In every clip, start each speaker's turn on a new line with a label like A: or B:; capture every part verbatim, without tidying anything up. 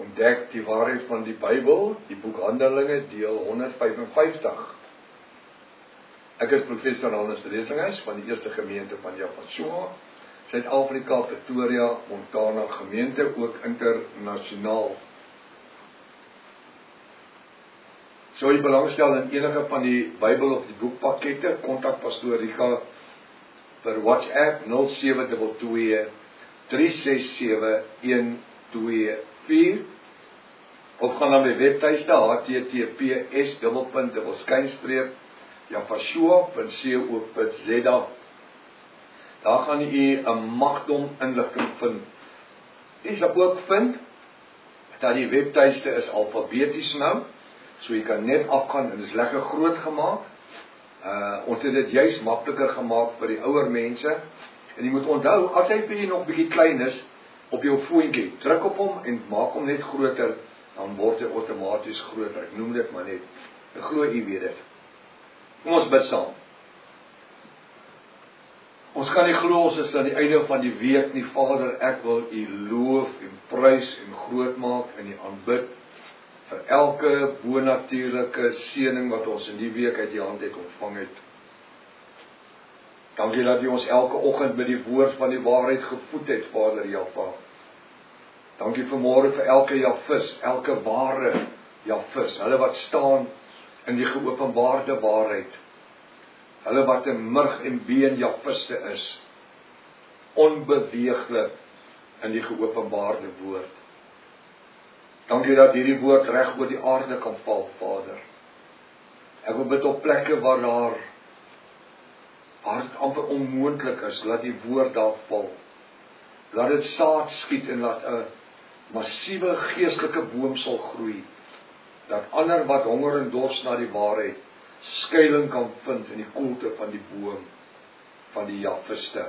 A: Ontdek die waarheid van die Bybel, die boek Handelinge, deel honderdvyfenvyftig. Ek is professor Hannes Rettinghuis van die Eerste Gemeente van Japasua, Suid-Afrika, Pretoria, Montana gemeente, ook internasionaal. So jy belangstel in enige van die Bybel of die boekpakkette, kontak Pastoor Rika per WhatsApp nul sewe twee twee drie ses sewe een twee vier of gaan na my webtuiste h t t p s dubbelpunt dubbel skynstreep japasua punt co punt za. Daar gaan u 'n magdom inligting vind. U sal ook vind dat die webtuiste is alfabeties nou, so jy kan net afgaan en dit is lekker groot gemaak. Uh, ons het dit juist makliker gemaak vir die ouer mense. En jy moet onthou, as hy vir jy nog bietjie klein is, op jou foontjie, druk op hom en maak hom net groter, dan word hy outomaties groter. Ek noem dit maar net. Ek glo u weet dit. Kom ons bid saam. Ons kan nie glo ons is aan die einde van die week nie, Vader, ek wil u loof en prys en groot maak en u aanbid vir elke bonatuurlike seëning wat ons in die week uit die hand het ontvang het. Dankie dat u ons elke oggend met die woord van die waarheid gevoed het, Vader Jaffa. Dankie vanmôre vir elke Jafis, elke ware Jafis, hulle wat staan in die geopenbaarde waarheid. Hulle wat 'n murg en been Jafiste is, onbeweeglik in die geopenbaarde woord. Dankie dat hierdie woord reg oor die aarde kan val, Vader. Ek wil bid op plekke waar daar waar dit amper onmoontlik is, laat die woord daar val. Laat dit saad skiet en laat 'n massiewe geestelike boom sal groei. Dat ander wat honger en dors na die waarheid skuiling kan vind in die koelte van die boom van die Jafiste.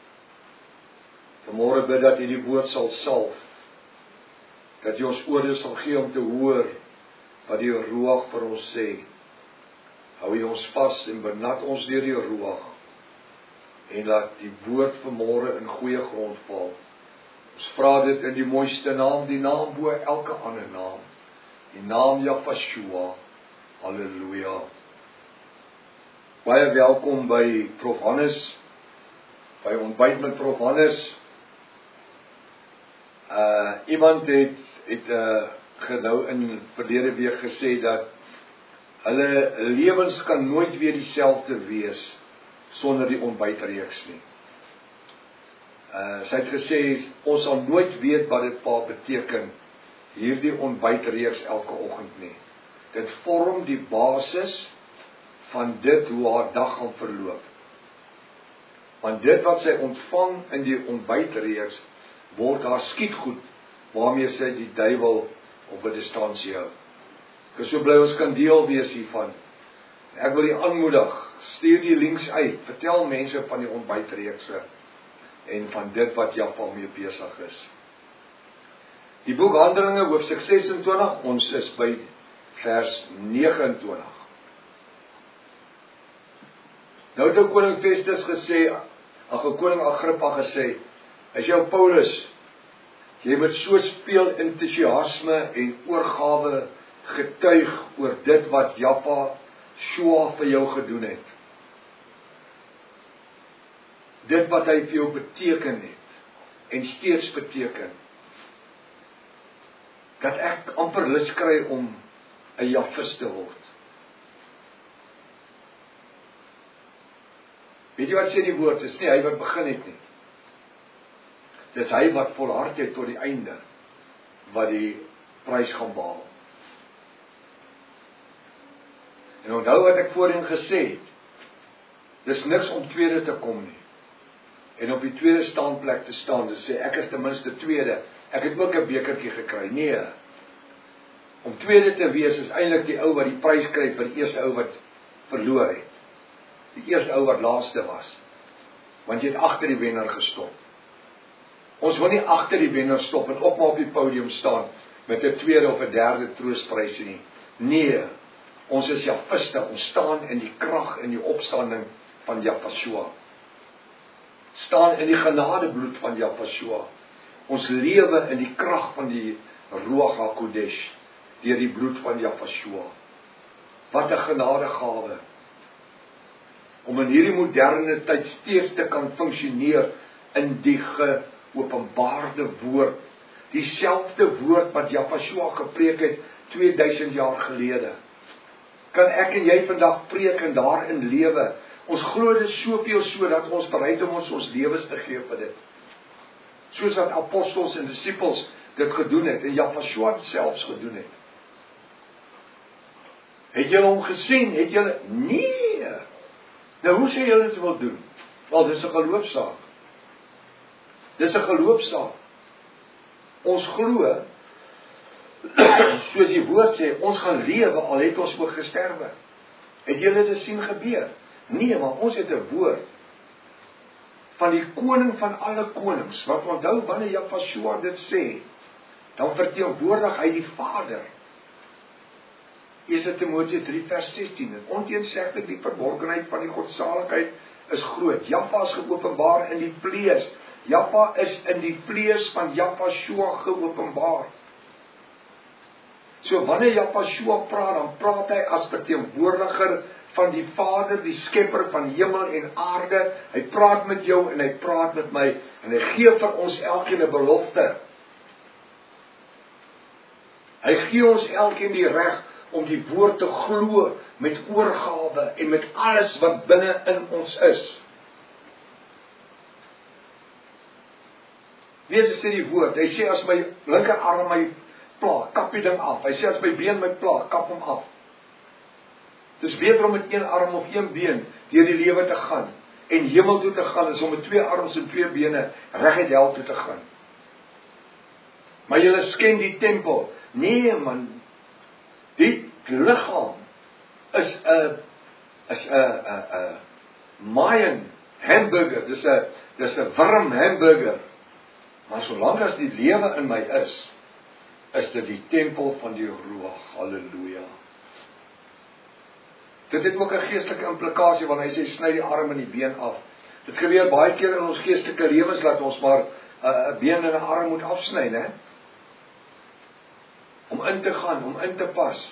A: Vanmôre bid dat U die woord sal salf. Dat U ons ore sal gee om te hoor wat die Ruach vir ons sê. Hou U ons vas en benat ons deur die Ruach. En laat die woord vanmôre in goeie grond val. Ons vra dit in die mooiste naam, die naam bo elke ander naam. Die naam Japasua. Halleluja. Baie welkom by Prof Hannes, by ontbyt met Prof Hannes. Uh, iemand het, het uh, genou in verlede week gesê dat hulle lewens kan nooit weer dieselfde wees sonder die ontbytreeks nie. Uh, sy het gesê, ons sal nooit weet wat dit pa beteken, hierdie ontbytreeks elke oggend nie. Dit vorm die basis van dit hoe haar dag gaan verloop. Want dit wat sy ontvang in die ontbytreeks, word haar skietgoed, waarmee sy die duiwel op 'n distansie hou. Ek is so bly ons kan deel wees hiervan. Ek wil die aanmoedig, stuur die links uit, vertel mense van die ontbytreekse, en van dit wat Jaffa mee besig is. Die boek Handelinge, hoofstuk ses en twintig, ons is by vers nege en twintig. Nou het koning Festus gesê, ag koning Agrippa gesê, is jou Paulus, jy moet so speel entoesiasme en oorgawe getuig oor dit wat Jaffa Shua vir jou gedoen het. Dit wat hy vir jou beteken het, en steeds beteken, dat ek amper lus kry om 'n Jafis te word. Weet jy wat sê die woord? Dit is nie hy wat begin het nie. Dis hy wat volhard het tot die einde, wat die prys gaan behaal. En onthou wat ek voorheen gesê het, dis niks om tweede te kom nie. En op die tweede staanplek te staan, dus sê ek is ten minste tweede, ek het ook 'n bekertjie gekry. Nee, om tweede te wees is eintlik die ou wat die prys kry vir die eerste ou wat verloor het. Die eerste ou wat laaste was. Want jy het agter die wenner gestop. Ons wil nie agter die wenner stop en op maar op die podium staan met 'n tweede of 'n derde troostprys nie. Nee, ons is Jafiste, ons staan in die krag en die opstanding van Japasua. Staan in die genadebloed van Japasua. Ons lewe in die krag van die Ruach HaKodesh, deur die bloed van Jahshua. Wat 'n genadegawe, om in hierdie moderne tyd steeds te kan funksioneer in die geopenbaarde woord, dieselfde woord wat Jahshua gepreek het twee duisend jaar gelede. Kan ek en jy vandag preek en daarin lewe? Ons glo dit soveel so, dat ons bereid om ons ons lewens te gee vir dit. Soos wat apostels en disippels dit gedoen het, en Jahshua het selfs gedoen het. Het julle hom gesien? Het julle? Nee! Nou hoe sê julle dit wil doen? Wel, dis 'n geloofsaak. Dis 'n geloofsaak. Ons glo, soos die woord sê, ons gaan lewe, al het ons ook gesterwe. Het julle dit sien gebeur? Nee, maar ons het 'n woord van die koning van alle konings, wat onthou, wanneer Jahshua dit sê, dan verteenwoordig hy die Vader. Eerste Timoteus drie vers sestien, en onteenseglik die verborgenheid van die godsaligheid is groot. Jahwe is geopenbaar in die vlees. Jahwe is in die vlees van Jahshua geopenbaar. So wanneer Jahshua praat, dan praat hy as verteenwoordiger van die Vader, die skepper van hemel en aarde. Hy praat met jou en hy praat met my, en hy gee vir ons elkeen 'n belofte. Hy gee ons elkeen die reg om die woord te glo met oorgawe en met alles wat binne in ons is. Wees sê die woord, hy sê as my linkerarm my pla, kap die ding af. Hy sê as my been my pla, kap hom af. Dis beter om met een arm of een been deur die lewe te gaan en hemel toe te gaan, as om met twee arms en twee bene reguit hel toe te gaan. Maar julle sken die tempel. Nee man, die liggaam is 'n is 'n 'n 'n Mayan hamburger, dis 'n dis 'n warm hamburger. Maar solank as die lewe in my is, is dit die tempel van die Ruach. Halleluja. Dit het ook 'n geestelike implikasie wanneer hy sê sny die arm en die been af. Dit gebeur baie keer in ons geestelike lewens dat ons maar 'n uh, been en 'n arm moet afsny, né? Om in te gaan, om in te pas.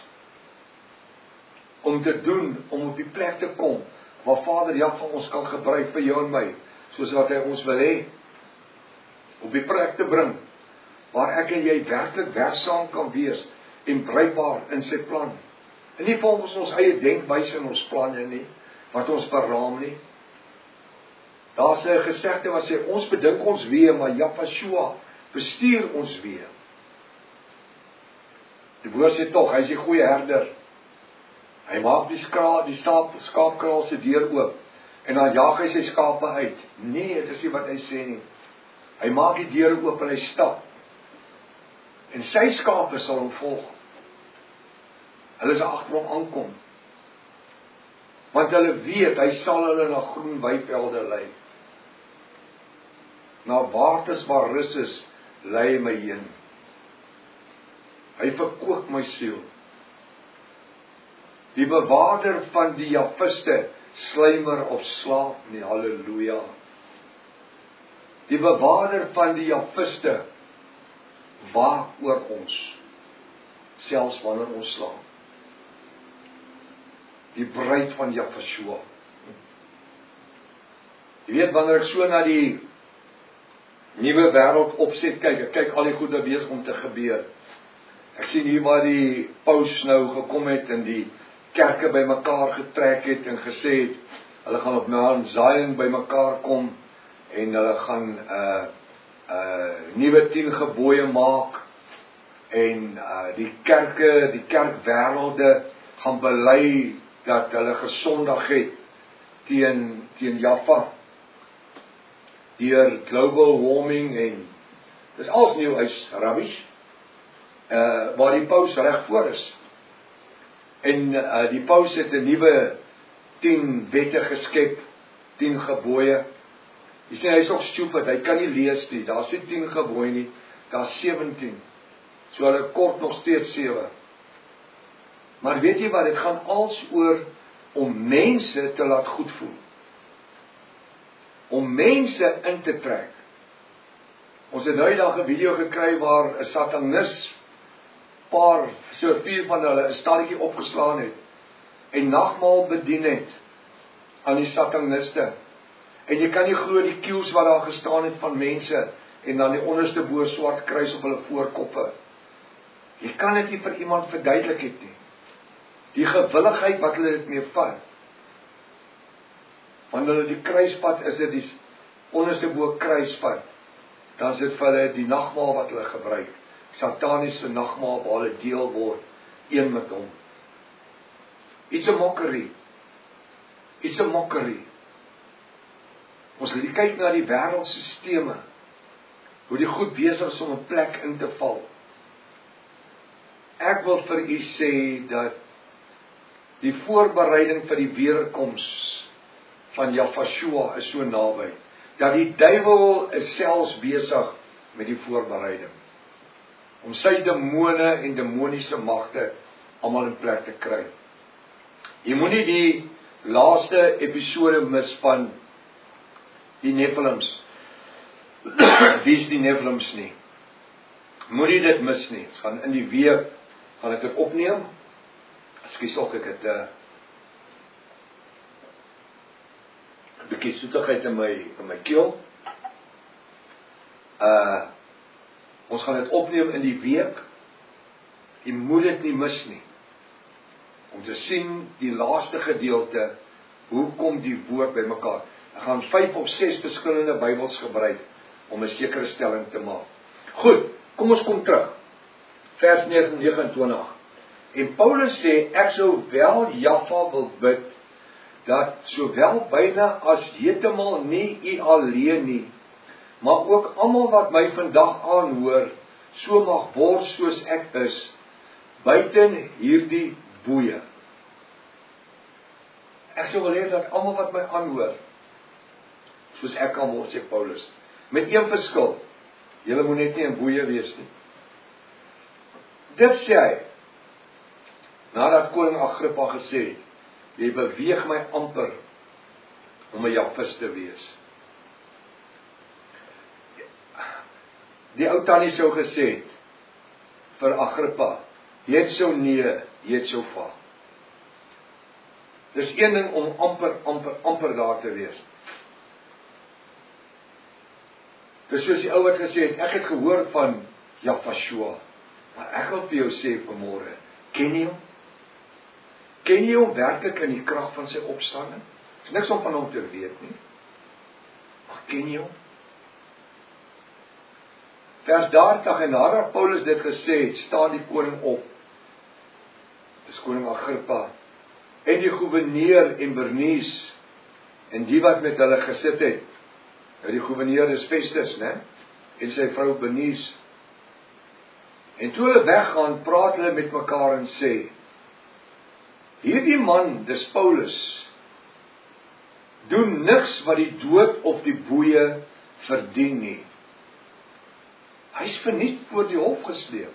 A: Om te doen, om op die plek te kom waar Vader Jahwe ons kan gebruik vir jou en my, soos wat hy ons wil hê. Op die plek te bring waar ek en jy werklik werksaam kan wees en bruikbaar in sy plan. En nie volgens ons eie denkwyse en ons planne nie, wat ons beraam nie. Daar's 'n gesegde wat sê, ons bedink ons weë, maar Jahshua bestuur ons weë. Die woord sê tog, hy is die goeie herder. Hy maak die skaap, die skaap, skaapkraal se deur oop, en dan jaag hy sy skape uit. Nee, dit is nie wat hy sê nie. Hy maak die deur oop en hy stap. En sy skape sal hom volg. Hulle sal agter hom aankom. Want hulle weet, hy sal hulle na groen weivelde lei. Na waters waar rus is, lei hy my heen. Hy verkoop my siel. Die bewaarder van die Jafiste slymer of slaap nie, halleluja. Die bewaarder van die Jafiste waak oor ons, selfs wanneer ons slaap. Die bruid van Jahshua. Jy weet, wanneer ek so na die nuwe wêreld opset kyk, ek kyk al die goede besig om te gebeur. Ek sien hier waar die paus nou gekom het en die kerke by mekaar getrek het en gesê het, hulle gaan op Mount Zion by mekaar kom en hulle gaan 'n uh, uh, nuwe tien gebooie maak en uh, die kerke, die kerkwêrelde gaan bely dat hulle gesondig het teen teen Jaffa deur global warming en dis alles nieuw is rubbish. Uh, waar die paus reg voor is. En uh, die paus het 'n nuwe tien wette geskep, tien gebooie. Jy sê hy is ook stupid, hy kan nie lees nie. Daar's nie tien gebooie nie, daar's sewentien. So hulle kort nog steeds sewe. Maar weet jy wat, dit gaan als oor om mense te laat goed voel. Om mense in te trek. Ons het nou eendag 'n video gekry waar 'n satanis paar, so vier van hulle 'n stalletjie opgeslaan het en nagmaal bedien het aan die sataniste. En jy kan nie glo die queues wat daar gestaan het van mense en dan die onderste bo swart kruis op hulle voorkoppe. Jy kan dit nie vir iemand verduidelik het nie. Die gewilligheid wat hulle dit mee vat. Wanneer hulle die kruispad is dit die onderste bo kruispad, dan is dit vir hulle die nagmaal wat hulle gebruik. Sataniese nagmaal waar hulle deel word, een met hom. It's a mockery. It's a mockery. Ons kyk na die wêreldstelsels, hoe die goed besig is om 'n plek in te val. Ek wil vir u sê dat die voorbereiding vir die weerkoms van Jahshua is so naby, dat die duiwel is selfs besig met die voorbereiding, om sy demone en demoniese magte almal in plek te kry. Jy moenie die laaste episode mis van die Nephilims. Wie is die Nephilims nie? Moenie dit mis nie. Ons gaan in die week, gaan ek dit opneem. Ekskuus ook, ek het 'n uh, 'n bietjie soetigheid in my in my keel. Uh ons gaan dit opneem in die week. Jy moet dit nie mis nie. Om te sien die laaste gedeelte, hoe kom die woord by mekaar? Ek gaan vyf of ses verskillende Bybels gebruik om 'n sekere stelling te maak. Goed, kom ons kom terug. Vers nege en twintig. En Paulus sê, ek sou wel Jaffa wil bid, dat sowel byna as heeltemal nie u alleen nie, maar ook almal wat my vandag aanhoor, so mag word soos ek is, buiten hierdie boeye. Ek sou wil hê dat almal wat my aanhoor, soos ek kan word, sê Paulus. Met een verskil, julle moet net nie in boeye wees nie. Dit sê hy, nadat koning Agrippa gesê het, jy beweeg my amper om 'n Jafis te wees. Die ou tannie sou gesê het vir Agrippa, jy het sou nee, jy het sou va. Dis een ding om amper, amper, amper daar te wees. Dis soos die ou wat gesê het, ek het gehoor van Jahshua, maar ek wil vir jou sê vanmôre, ken jy hom? Ken jy hom werklik in die krag van sy opstanding? Is niks om van hom te weet nie. Maar ken jy hom? Vers dertig, en nadat Paulus dit gesê het, staan die koning op. Dis koning Agrippa, en die gouverneur en Bernice, en die wat met hulle gesit het. Nou die gouverneur is Festus, né? En sy vrou Bernice. En toe hulle weggaan, praat hulle met mekaar en sê, hierdie man, dis Paulus, doen niks wat die dood of die boeye verdien nie. Hy is verniet voor die hof gesleep.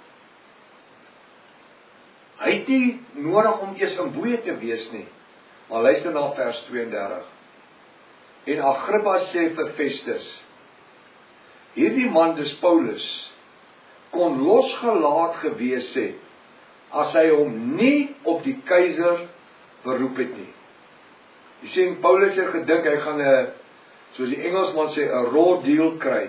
A: Hy het nie nodig om eers in boeye te wees nie. Maar luister na vers tweeëndertig. En Agrippa sê vir Festus, hierdie man, dis Paulus, kon losgelaat gewees het, as hy hom nie op die keiser beroep het nie. Die sê, Paulus het gedink, hy gaan 'n, soos die Engelsman sê, 'n raw deal kry.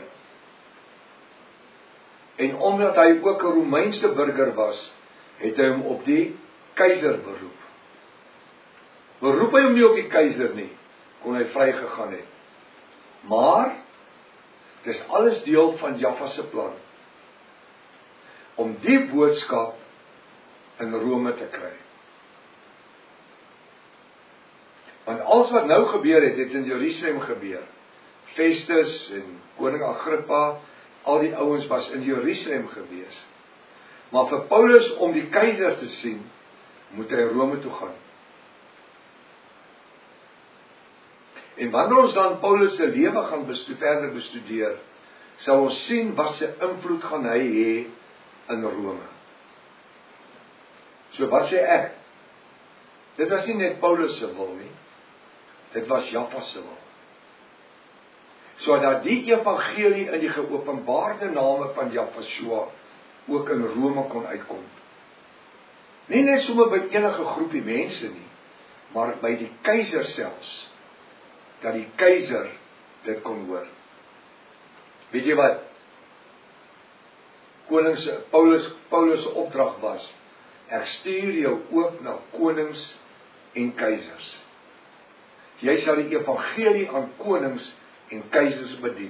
A: En omdat hy ook 'n Romeinse burger was, het hy hom op die keiser beroep. Beroep hy hom nie op die keiser nie, kon hy vry gegaan het. Maar, dis alles deel van Jaffa se plan, om die boodskap in Rome te kry. Want alles wat nou gebeur het, het in Jerusalem gebeur. Festus en koning Agrippa, al die ouens was in Jerusalem gewees. Maar vir Paulus om die keiser te sien, moet hy Rome toe gaan. En wanneer ons dan Paulus se lewe gaan bestu, verder bestudeer, sal ons sien wat se invloed gaan hy hê in Rome. So wat sê ek? Dit was nie net Paulus se wil nie. Dit was Jaffa se wil. So dat die evangelie in die geopenbaarde name van Jahshua ook in Rome kon uitkom. Nie net sommer by enige groepie mense nie, maar by die keiser selfs, dat die keiser dit kon hoor. Weet jy wat? Konings, Paulus, Paulus se opdrag was, ek stuur jou ook na konings en keisers. Jy sal die evangelie aan konings en keisers bedien.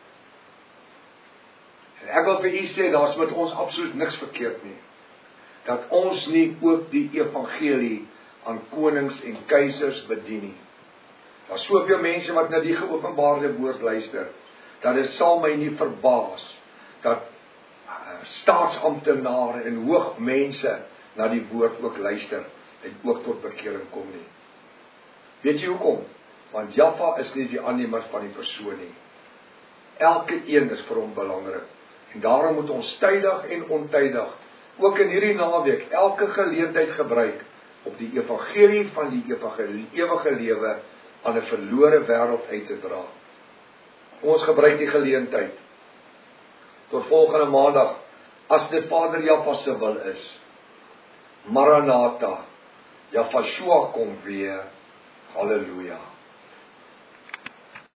A: En ek wil vir u sê, daar is met ons absoluut niks verkeerd nie, dat ons nie ook die evangelie aan konings en keisers bedien nie. Daar is soveel mense wat na die geopenbaarde woord luister, dat dit sal my nie verbaas, dat uh, staatsamptenare en hoogmense na die woord ook luister, en ook tot bekering kom nie. Weet jy hoekom? Want Jaffa is nie die aannemer van die persoon nie. Elke een is vir hom belangrik. En daarom moet ons tydig en ontydig, ook in hierdie naweek, elke geleentheid gebruik, op die evangelie van die evangelie, ewige lewe, aan 'n verlore wêreld uit te dra. Ons gebruik die geleentheid. Tot volgende maandag, as dit Vader Jaffa se wil is. Maranatha, Jaffa kom weer. Halleluja.